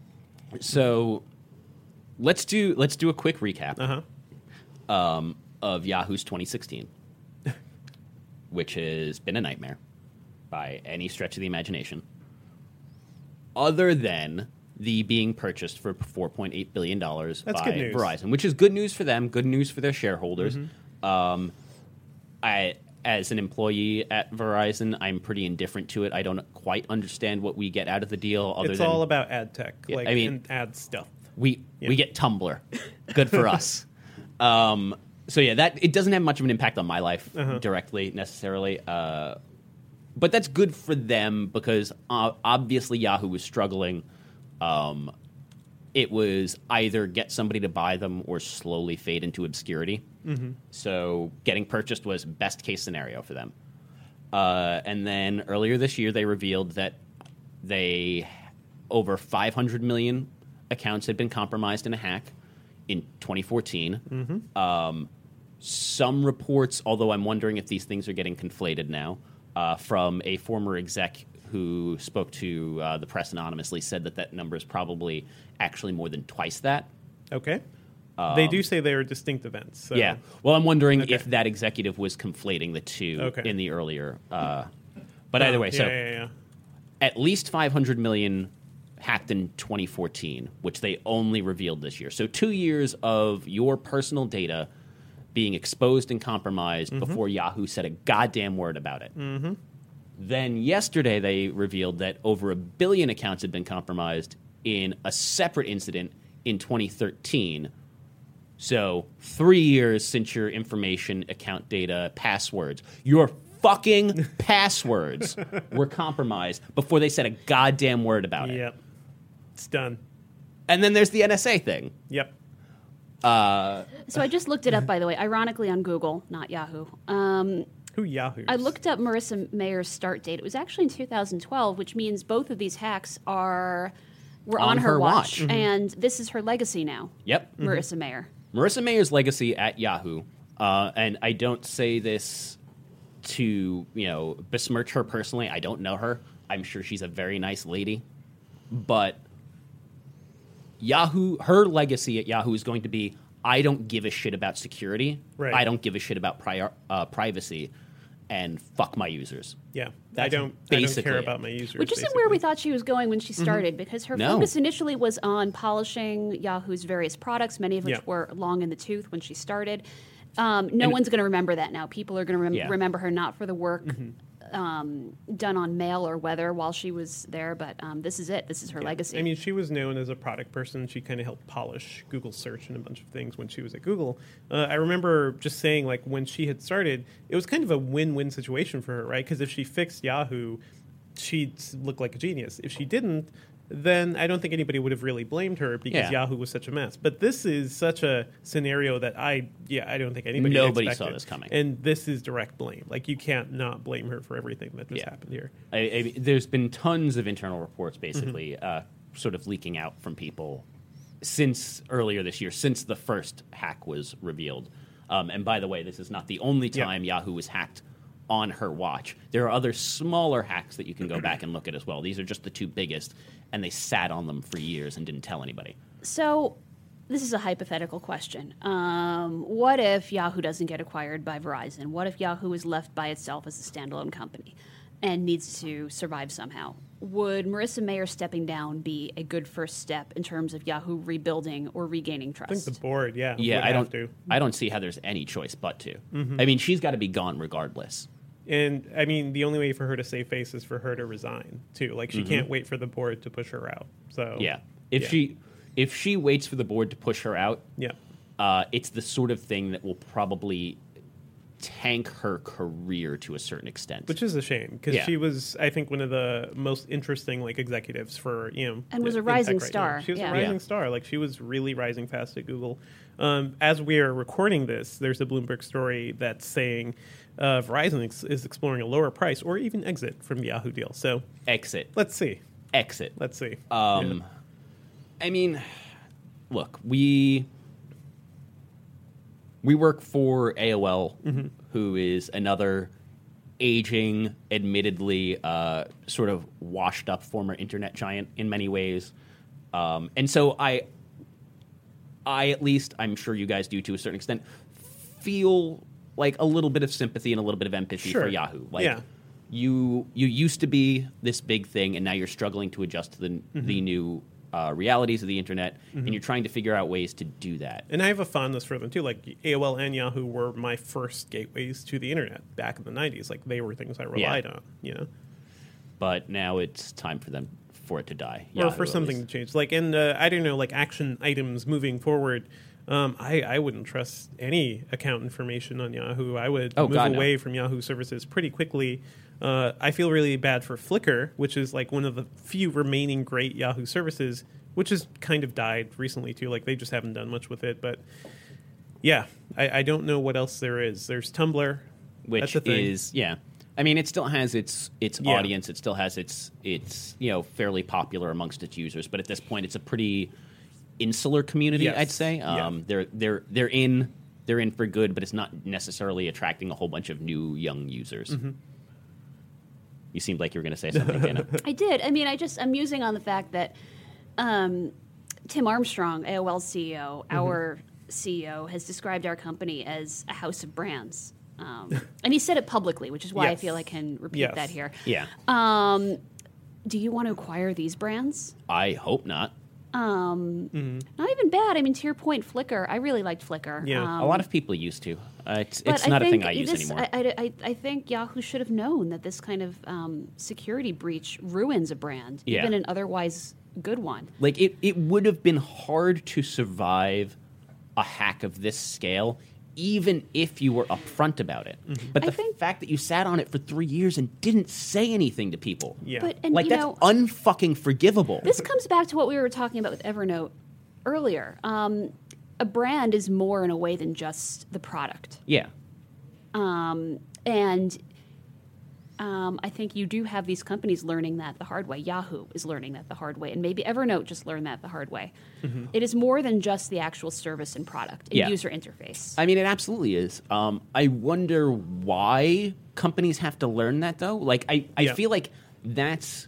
so. Let's do let's do a quick recap. Uh huh. um, of Yahoo's twenty sixteen, which has been a nightmare by any stretch of the imagination, other than the being purchased for four point eight billion dollars That's by good news. Verizon, which is good news for them, good news for their shareholders. Mm-hmm. Um, I, as an employee at Verizon, I'm pretty indifferent to it. I don't quite understand what we get out of the deal. Other It's than all about ad tech, Yeah, like I mean- and ad stuff. we Yeah. we get Tumblr. Good for us. Um, so yeah, that it doesn't have much of an impact on my life Uh-huh. directly necessarily, uh, but that's good for them because uh, obviously Yahoo was struggling. Um, it was either get somebody to buy them or slowly fade into obscurity. Mm-hmm. So getting purchased was best case scenario for them. Uh, and then earlier this year, they revealed that they over five hundred million accounts had been compromised in a hack in twenty fourteen. Mm-hmm. Um, some reports, although I'm wondering if these things are getting conflated now, uh, from a former exec who spoke to uh, the press anonymously, said that that number is probably actually more than twice that. Okay. they do say they are distinct events. So. Um, Yeah. Well, I'm wondering Okay. if that executive was conflating the two Okay. in the earlier. Uh, but Oh, either way, yeah, so yeah, yeah. at least five hundred million hacked in twenty fourteen, which they only revealed this year. So two years of your personal data being exposed and compromised Mm-hmm. before Yahoo said a goddamn word about it. Mm-hmm. Then yesterday they revealed that over a billion accounts had been compromised in a separate incident in twenty thirteen. So three years since your information, account data, passwords, your fucking passwords were compromised before they said a goddamn word about it. Yep. It's done. And then there's the N S A thing. Yep. Uh, So I just looked it up, by the way, ironically on Google, not Yahoo. Um, Who Yahoo? I looked up Marissa Mayer's start date. It was actually in two thousand twelve, which means both of these hacks are were On on, her, her watch, watch. Mm-hmm. and this is her legacy now. yep. Marissa Mayer. Marissa Mayer's legacy at Yahoo, uh, and I don't say this to, you know, besmirch her personally. I don't know her. I'm sure she's a very nice lady. But Yahoo, her legacy at Yahoo is going to be, I don't give a shit about security. Right. I don't give a shit about prior, uh, privacy, and fuck my users. Yeah, That's I don't. I don't basically care it. about my users. Which isn't basically. where we thought she was going when she started, because her No. focus initially was on polishing Yahoo's various products, many of which Yeah. were long in the tooth when she started. Um, no And- one's going to remember that now. People are going to rem- Yeah. remember her not for the work um, done on mail or weather while she was there, but um, this is it. This is her Yeah. legacy. I mean, she was known as a product person. She kind of helped polish Google search and a bunch of things when she was at Google. Uh, I remember just saying, like, when she had started, it was kind of a win-win situation for her, right? Because if she fixed Yahoo, she'd s- look like a genius. If she didn't, then I don't think anybody would have really blamed her because Yeah. Yahoo was such a mess. But this is such a scenario that I, yeah, I don't think anybody Nobody saw expected. this coming. And this is direct blame. Like, you can't not blame her for everything that just Yeah. happened here. I, I, there's been tons of internal reports, Mm-hmm. basically, uh, sort of leaking out from people since earlier this year, since the first hack was revealed. Um, and by the way, this is not the only Yeah. time Yahoo was hacked on her watch. There are other smaller hacks that you can go back and look at as well. These are just the two biggest, and they sat on them for years and didn't tell anybody. So, this is a hypothetical question. Um, what if Yahoo doesn't get acquired by Verizon? What if Yahoo is left by itself as a standalone company and needs to survive somehow? Would Marissa Mayer stepping down be a good first step in terms of Yahoo rebuilding or regaining I think trust? the board, yeah, Yeah, would I have don't. to. I don't see how there's any choice but to. Mm-hmm. I mean, she's got to be gone regardless. And I mean, the only way for her to save face is for her to resign too. Like she can't wait for the board to push her out. So Mm-hmm. Yeah, if yeah. she if she waits for the board to push her out, yeah, uh, it's the sort of thing that will probably tank her career to a certain extent. which is a shame because Yeah. she was, I think, one of the most interesting like executives for you know, And was a in tech rising right now. star, She was yeah. a rising Yeah. star. Like she was really rising fast at Google. Um, as we are recording this, there's a Bloomberg story that's saying uh, Verizon ex- is exploring a lower price or even exit from the Yahoo deal. So exit, let's see. exit. Let's see. Um, I mean, look, we we work for A O L, Mm-hmm. who is another aging, admittedly uh, sort of washed up former internet giant in many ways, um, and so I, I at least, I'm sure you guys do to a certain extent, feel like a little bit of sympathy and a little bit of empathy Sure. for Yahoo. Like, Yeah. you you used to be this big thing, and now you're struggling to adjust to the Mm-hmm. the new uh, realities of the internet, and you're trying to figure out ways to do that. And I have a fondness for them too. Like A O L and Yahoo were my first gateways to the internet back in the nineties. Like they were things I relied on, you know, But now it's time for them for it to die, or Yahoo, for at something least. to change. Like, and uh, I don't know, like action items moving forward. Um, I, I wouldn't trust any account information on Yahoo. I would Oh, move God, no. away from Yahoo services pretty quickly. Uh, I feel really bad for Flickr, which is like one of the few remaining great Yahoo services, which has kind of died recently too. Like they just haven't done much with it. But yeah, I, I don't know what else there is. There's Tumblr, which That's the thing. is yeah. I mean, it still has its its Yeah. audience. It still has its its you know fairly popular amongst its users. But at this point, it's a pretty insular community, Yes. I'd say. Yeah. Um, They're they're they're in they're in for good, but it's not necessarily attracting a whole bunch of new young users. Mm-hmm. You seemed like you were going to say something, Dana. I did. I mean, I just I'm musing on the fact that um, Tim Armstrong, A O L C E O, Mm-hmm. our C E O, has described our company as a house of brands, um, and he said it publicly, which is why I Yes. feel I can repeat Yes. that here. Yeah, Um, do you want to acquire these brands? I hope not. Not even bad. I mean, to your point, Flickr. I really liked Flickr. Yeah. Um, A lot of people used to. Uh, it's but it's not I a think thing I use this, anymore. I, I, I- I think Yahoo should have known that this kind of um, security breach ruins a brand, Yeah. even an otherwise good one. Like it, it would have been hard to survive a hack of this scale, even if you were upfront about it. But I the think- fact that you sat on it for three years and didn't say anything to people, Yeah. But and like you that's know, unfucking forgivable. this comes back to what we were talking about with Evernote earlier. Um, a brand is more in a way than just the product. yeah, Um, and um, I think you do have these companies learning that the hard way. Yahoo is learning that the hard way, and maybe Evernote just learned that the hard way. It is more than just the actual service and product and Yeah. user interface. I mean, it absolutely is. Um, I wonder why companies have to learn that, though. Like, I, I Yeah. feel like that's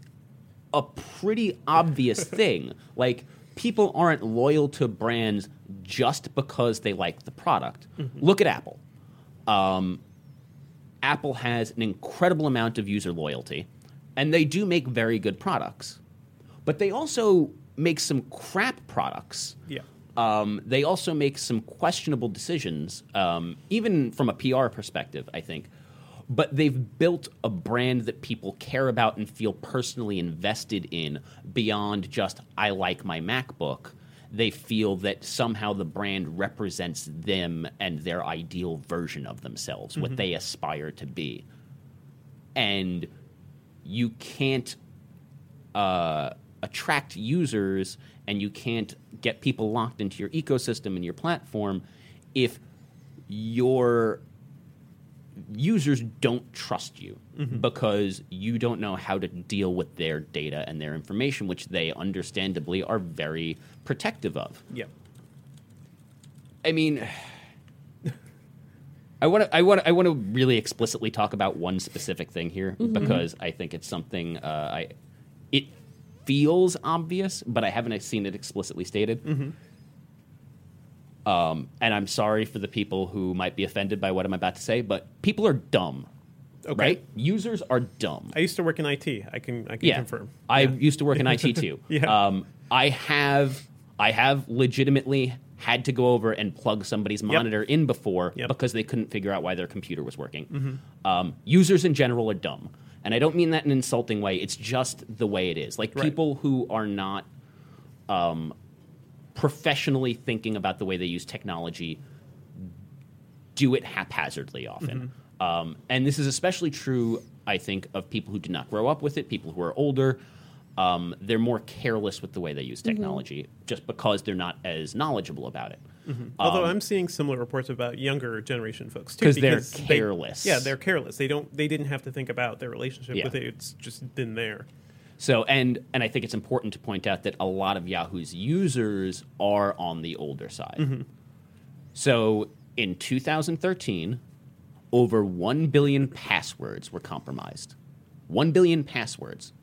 a pretty obvious thing. Like, people aren't loyal to brands just because they like the product. Mm-hmm. Look at Apple. Um, Apple has an incredible amount of user loyalty, and they do make very good products. But they also make some crap products. Yeah. Um, they also make some questionable decisions, um, even from a P R perspective, I think. But they've built a brand that people care about and feel personally invested in beyond just, I like my MacBook. They feel that somehow the brand represents them and their ideal version of themselves, mm-hmm. what they aspire to be. And you can't uh, attract users and you can't get people locked into your ecosystem and your platform if your users don't trust you, mm-hmm. because you don't know how to deal with their data and their information, which they understandably are very protective of. Yeah. I mean, I want to I want I want to really explicitly talk about one specific thing here, mm-hmm. because I think it's something uh, I it feels obvious, but I haven't seen it explicitly stated. Mm-hmm. Um, and I'm sorry for the people who might be offended by what I'm about to say, but people are dumb, okay. right? Users are dumb. I used to work in I T. I can I can yeah. confirm. I yeah. used to work in I T too. yeah. Um, I have I have legitimately had to go over and plug somebody's monitor yep. in before yep. because they couldn't figure out why their computer was working. Mm-hmm. Um, users in general are dumb. And I don't mean that in an insulting way. It's just the way it is. Like, right. people who are not um, professionally thinking about the way they use technology do it haphazardly often. Mm-hmm. Um, and this is especially true, I think, of people who did not grow up with it, people who are older. Um, they're more careless with the way they use technology mm-hmm. just because they're not as knowledgeable about it. Mm-hmm. Um, Although I'm seeing similar reports about younger generation folks too, because they're because careless. They, yeah, they're careless. They don't. They didn't have to think about their relationship Yeah. with it. It's just been there. So, and and I think it's important to point out that a lot of Yahoo's users are on the older side. Mm-hmm. So, in two thousand thirteen, over one billion passwords were compromised. one billion passwords.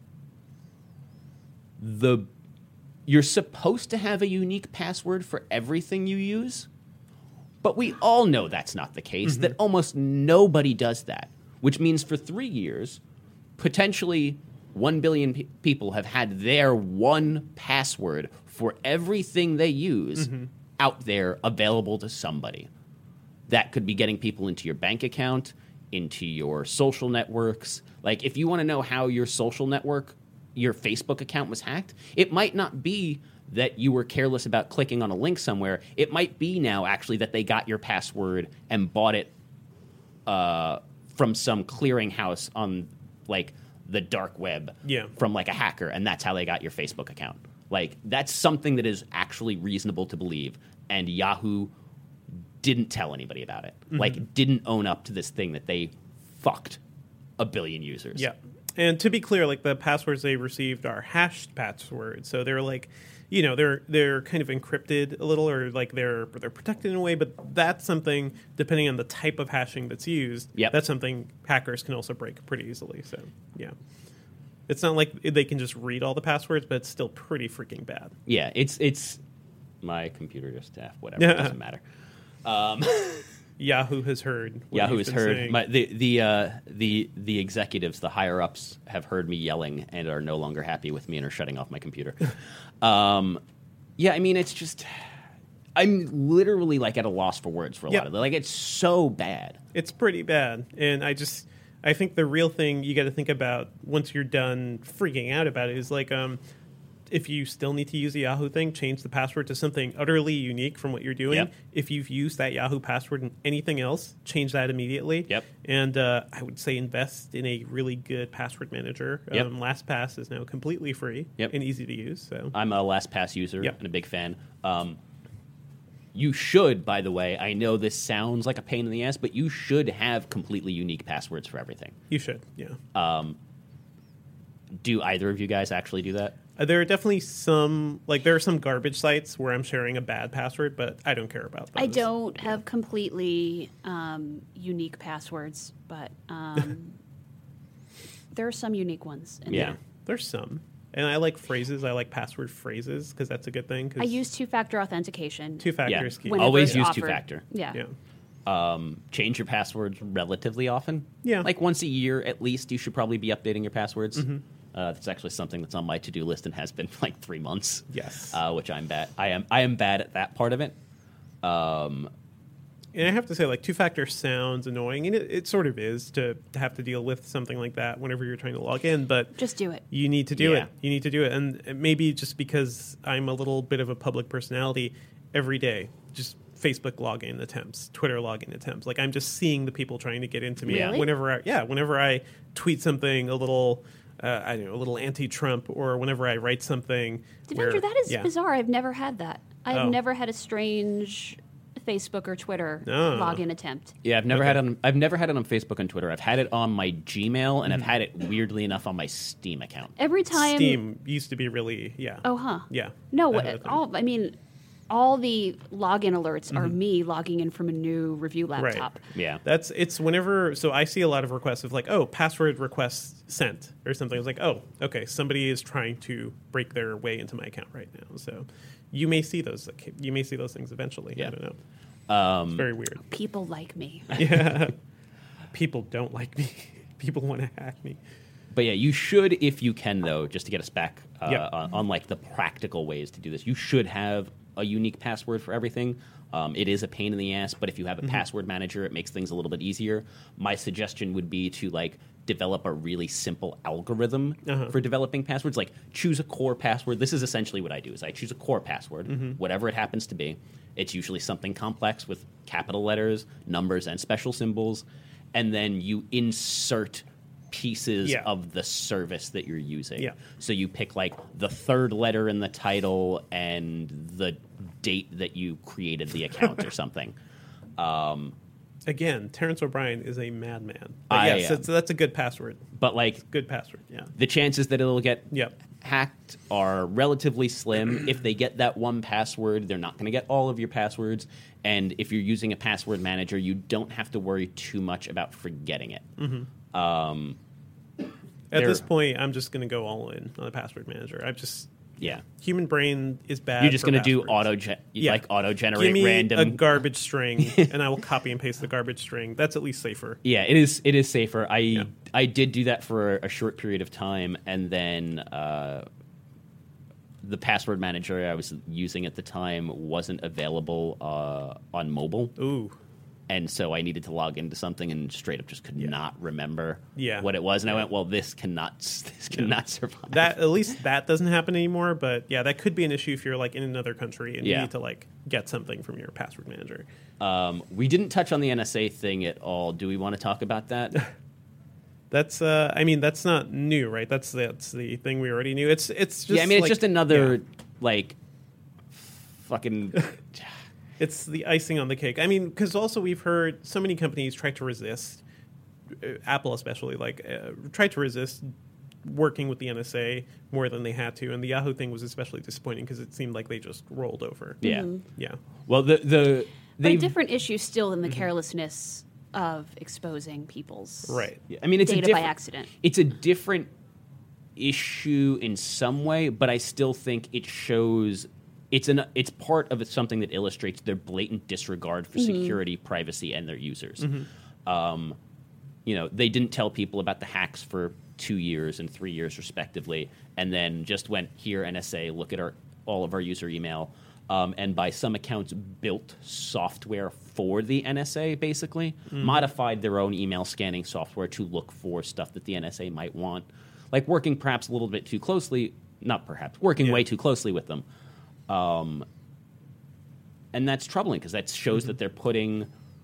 The You're supposed to have a unique password for everything you use, but we all know that's not the case, mm-hmm. that almost nobody does that, which means for three years, potentially one billion pe- people have had their one password for everything they use mm-hmm. out there available to somebody. That could be getting people into your bank account, into your social networks. Like, if you want to know how your social network, your Facebook account was hacked, it might not be that you were careless about clicking on a link somewhere. It might be now, actually, that they got your password and bought it uh, from some clearinghouse on, like, the dark web yeah. from, like, a hacker, and that's how they got your Facebook account. Like, that's something that is actually reasonable to believe, and Yahoo didn't tell anybody about it. Mm-hmm. Like, didn't own up to this thing that they fucked a billion users. Yeah. And to be clear, like, the passwords they received are hashed passwords, so they're like, you know, they're they're kind of encrypted a little, or like they're they're protected in a way. But that's something, depending on the type of hashing that's used, yep. that's something hackers can also break pretty easily. So yeah, it's not like they can just read all the passwords, but it's still pretty freaking bad. Yeah, it's it's my computer just half whatever. It doesn't matter. Um, Yahoo has heard. What Yahoo has heard. My, the the uh, the the executives, the higher ups, have heard me yelling and are no longer happy with me and are shutting off my computer. um, yeah, I mean, it's just, I'm literally like at a loss for words for a yeah. lot of it. Like, it's so bad. It's pretty bad, and I just, I think the real thing you got to think about once you're done freaking out about it is like, um. if you still need to use a Yahoo thing, change the password to something utterly unique from what you're doing. Yep. If you've used that Yahoo password in anything else, change that immediately. Yep. And uh, I would say invest in a really good password manager. Yep. Um, LastPass is now completely free yep. and easy to use. So I'm a LastPass user yep. and a big fan. Um, you should, by the way, I know this sounds like a pain in the ass, but you should have completely unique passwords for everything. You should, yeah. Um, do either of you guys actually do that? Uh, there are definitely some, like, there are some garbage sites where I'm sharing a bad password, but I don't care about those. I don't have completely um, unique passwords, but um, there are some unique ones. in Yeah. there. There's some. And I like phrases. I like password phrases because that's a good thing. 'Cause I use two-factor authentication. two-factor Yeah. is key. whenever Always it's use offered. two-factor. Yeah. Yeah. Um, change your passwords relatively often. Yeah. Like once a year at least, you should probably be updating your passwords. Mm-hmm. Uh, that's actually something that's on my to-do list and has been for like three months. Yes. Uh, which I'm bad. I am. I am bad at that part of it. Um, And I have to say, like, two-factor sounds annoying, and it, it sort of is to, to have to deal with something like that whenever you're trying to log in, but Just do it. you need to do Yeah. it. You need to do it. And maybe just because I'm a little bit of a public personality, every day, just Facebook login attempts, Twitter login attempts. Like, I'm just seeing the people trying to get into me. Really? Whenever I, yeah, whenever I tweet something a little, uh, I don't know, a little anti-Trump, or whenever I write something. Devendra, where- that is yeah. bizarre. I've never had that. I've Oh. never had a strange Facebook or Twitter Oh. login attempt. yeah, I've never Okay. had it on. I've never had it on Facebook and Twitter. I've had it on my Gmail, and I've Mm-hmm. had it weirdly enough on my Steam account. Every time. Steam used to be really, yeah. Oh, huh. Yeah. No, that what, had a thing. all I mean, all the login alerts are Mm-hmm. me logging in from a new review laptop. Yeah. That's it's whenever so I see a lot of requests of like, oh, password request sent or something. It's like, oh, okay, somebody is trying to break their way into my account right now. So you may see those like, you may see those things eventually. Yeah. I don't know. Um, It's very weird. People like me. People don't like me. People want to hack me. But yeah, you should, if you can, though, just to get us back uh, Yep. on, on like the practical ways to do this. You should have a unique password for everything. Um, it is a pain in the ass, but if you have a password manager, it makes things a little bit easier. My suggestion would be to like develop a really simple algorithm Uh-huh. for developing passwords. Like choose a core password. This is essentially what I do: is I choose a core password, whatever it happens to be. It's usually something complex with capital letters, numbers, and special symbols, and then you insert pieces Yeah. of the service that you're using. Yeah. So you pick like the third letter in the title and the date that you created the account or something. Um, Again, Terrence O'Brien is a madman. But I yes, am. that's, that's a good password. but like Good password. Yeah. the chances that it'll get Yep. hacked are relatively slim. If they get that one password, they're not going to get all of your passwords. And if you're using a password manager, you don't have to worry too much about forgetting it. Um, At There- this point, I'm just going to go all in on a password manager. I'm just yeah. human brain is bad. You're just for going to do passwords. auto ge- Yeah. like auto Give generate me random a garbage string, and I will copy and paste the garbage string. That's at least safer. Yeah, it is. It is safer. I Yeah. I did do that for a short period of time, and then uh, the password manager I was using at the time wasn't available uh, on mobile, Ooh, and so I needed to log into something and straight up just could not remember Yeah. what it was. And I Yeah. went, "Well, this cannot. This cannot survive." that at least that doesn't happen anymore. But yeah, that could be an issue if you're like in another country and Yeah. you need to like get something from your password manager. um, we didn't touch on the N S A thing at all. Do we want to talk about that? That's uh, I mean, that's not new, right? That's that's the thing we already knew. It's it's just yeah, I mean, like- it's just another yeah. like fucking. It's the icing on the cake. I mean, because also we've heard so many companies try to resist, uh, Apple especially, like uh, try to resist working with the N S A more than they had to, and the Yahoo thing was especially disappointing because it seemed like they just rolled over. Yeah. Yeah. Well, the the But they a different issue still in the carelessness of exposing people's Right. Yeah, I mean, it's a data by different, accident. It's a different issue in some way, but I still think it shows it's an it's part of something that illustrates their blatant disregard for security, privacy, and their users. Um, you know, they didn't tell people about the hacks for two years and three years respectively, and then just went here, N S A, look at our all of our user email. Um, and by some accounts, built software for the N S A, basically. Modified their own email scanning software to look for stuff that the N S A might want. Like working perhaps a little bit too closely, not perhaps, working Yeah. way too closely with them. Um, and that's troubling because that shows that they're putting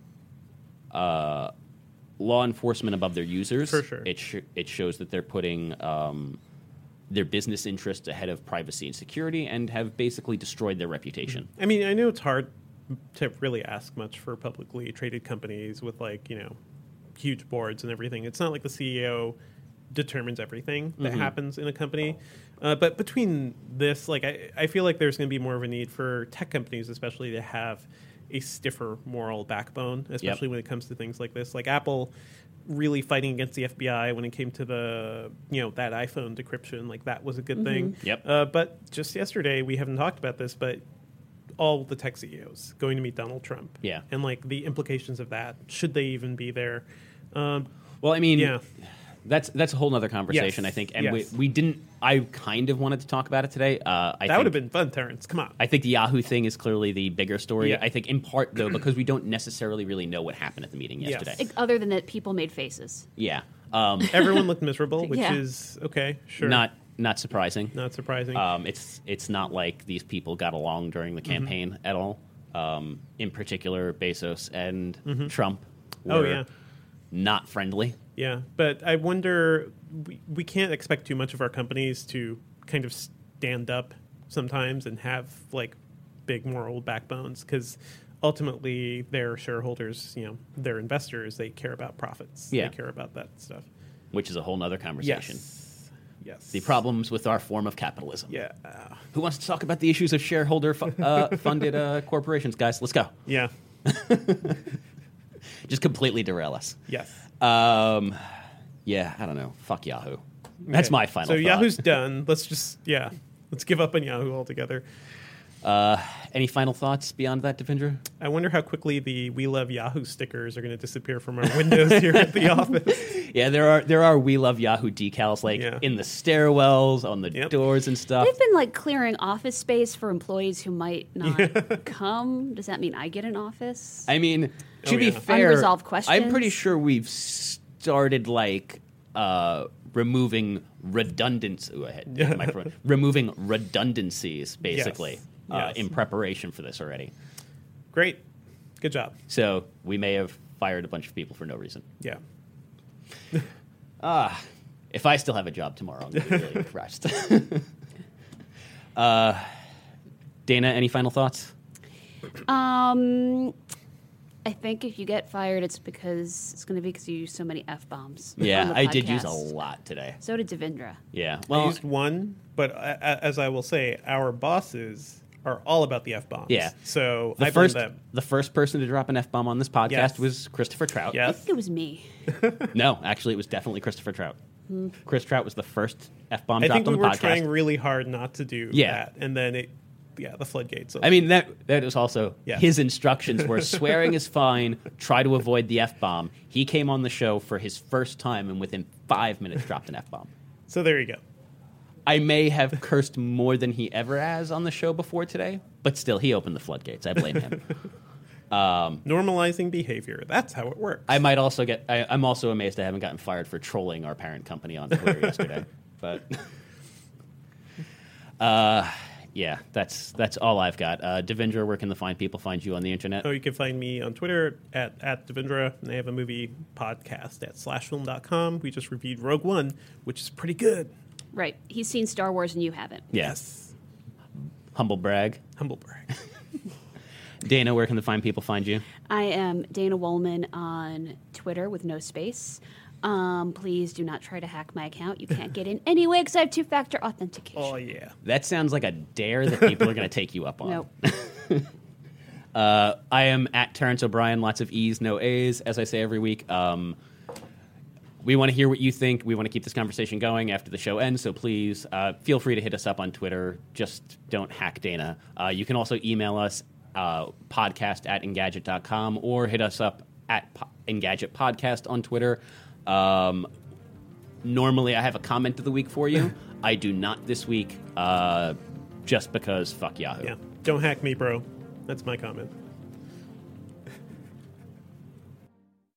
uh, law enforcement above their users. For sure. It, sh- it shows that they're putting um, their business interests ahead of privacy and security and have basically destroyed their reputation. I mean, I know it's hard to really ask much for publicly traded companies with like, you know, huge boards and everything. It's not like the C E O determines everything that happens in a company. Uh, but between this, like, I, I feel like there's going to be more of a need for tech companies, especially to have a stiffer moral backbone, especially when it comes to things like this. Like Apple, really fighting against the F B I when it came to the, you know, that iPhone decryption. Like, that was a good thing. Yep. Uh, but just yesterday, we haven't talked about this, but all the tech C E Os going to meet Donald Trump. Yeah. And, like, the implications of that. Should they even be there? Um, Well, I mean, yeah. that's that's a whole other conversation, Yes. I think. And Yes. we, we didn't, I kind of wanted to talk about it today. Uh, I that would have think- been fun, Terrence. Come on. I think the Yahoo thing is clearly the bigger story. Yeah. I think in part, though, because we don't necessarily really know what happened at the meeting Yes. yesterday. Ex- Other than that, people made faces. Yeah. Um, Everyone looked miserable, which Yeah. is okay, sure. not not surprising. Not surprising. Um, it's it's not like these people got along during the Mm-hmm. campaign at all. Um, in particular, Bezos and Trump were Oh, yeah. not friendly. Yeah, but I wonder, we, we can't expect too much of our companies to kind of stand up sometimes and have, like, big moral backbones, because ultimately their shareholders, you know, their investors, they care about profits. Yeah. They care about that stuff. Which is a whole nother conversation. Yes. Yes. The problems with our form of capitalism. Yeah. Uh, Who wants to talk about the issues of shareholder fu- uh, funded uh, corporations, guys? Let's go. yeah. Just completely derail us. Yes. Um, yeah, I don't know. Fuck Yahoo. That's Okay. my final So thought. Yahoo's done. Let's just, yeah. Let's give up on Yahoo altogether. Uh, any final thoughts beyond that, Devendra? I wonder how quickly the "We Love Yahoo" stickers are going to disappear from our windows here at the office. Yeah, there are there are We Love Yahoo decals like Yeah. in the stairwells, on the Yep. doors and stuff. They've been like clearing office space for employees who might not come. Does that mean I get an office? I mean, to Oh, be yeah. fair, Unresolved I'm pretty questions? sure we've started like uh, removing redundancy. Ooh, I had Yeah. the microphone. Removing redundancies, basically, Yes. Uh, Yes. in preparation for this already. Great. Good job. So we may have fired a bunch of people for no reason. Yeah. Ah, if I still have a job tomorrow, I'm going to be really impressed. uh, Dana, any final thoughts? Um, I think if you get fired, it's because it's going to be because you use so many f bombs. Yeah, I did use a lot today. So did Devendra. Yeah. I Well, used one, but a- a- as I will say, our bosses are all about the F-bombs. Yeah. So the I blame first them. the first person to drop an F bomb on this podcast Yes. was Christopher Trout. I Yes. think it was me. No, actually, it was definitely Christopher Trout. Chris Trout was the first F bomb I dropped think on we the were podcast. trying really hard not to do Yeah. that. And then it, yeah, the floodgates. I mean, that that was also Yes. his instructions were swearing is fine, try to avoid the F bomb. He came on the show for his first time and within five minutes dropped an F bomb. So there you go. I may have cursed more than he ever has on the show before today, but still, he opened the floodgates. I blame him. Normalizing behavior. That's how it works. I might also get. I, I'm also amazed I haven't gotten fired for trolling our parent company on Twitter yesterday. But uh, yeah, that's that's all I've got. Uh, Devendra, where can the fine people find you on the internet? Oh, you can find me on Twitter at, at Devendra, and I have a movie podcast at slash film dot com. We just reviewed Rogue One, which is pretty good. Right. He's seen Star Wars and you haven't. Yes. Humble brag. Humble brag. Dana, where can the fine people find you? I am Dana Wollman on Twitter with no space. Um, please do not try to hack my account. You can't get in anyway because I have two-factor authentication. Oh, yeah. That sounds like a dare that people are going to take you up on. Nope. Uh, I am at Terrence O'Brien. Lots of E's, no A's, as I say every week. Um, we want to hear what you think. We want to keep this conversation going after the show ends, so please uh, feel free to hit us up on Twitter. Just don't hack Dana. Uh, you can also email us, uh, podcast at engadget dot com, or hit us up at po- Engadget Podcast on Twitter. Um, normally, I have a comment of the week for you. I do not this week, uh, just because fuck Yahoo. Yeah. Don't hack me, bro. That's my comment.